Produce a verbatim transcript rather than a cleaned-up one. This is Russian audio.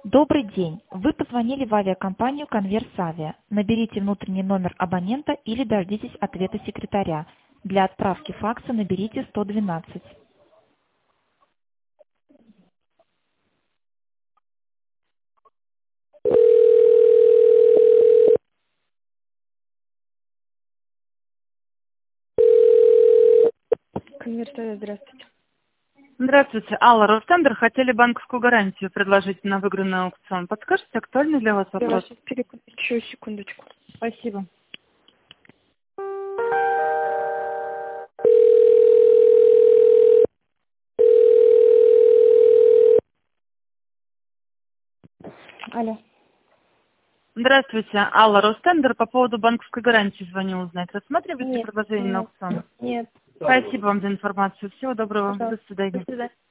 Добрый день. Вы позвонили в авиакомпанию «Конверс-Авиа». Наберите внутренний номер абонента или дождитесь ответа секретаря. Для отправки факса наберите сто двенадцать. Конвертовая, здравствуйте. Здравствуйте, Алла, Ростендер. Хотели банковскую гарантию предложить на выигранный аукцион. Подскажете, актуальный для вас Я вопрос? вас переключу, секундочку. Спасибо. Алло. Здравствуйте, Алла, Ростендер. По поводу банковской гарантии звоню узнать. Рассматриваете Нет, предложение на нет, аукцион? нет. Спасибо вам за информацию. Всего доброго. До Пожалуйста. До свидания. свидания.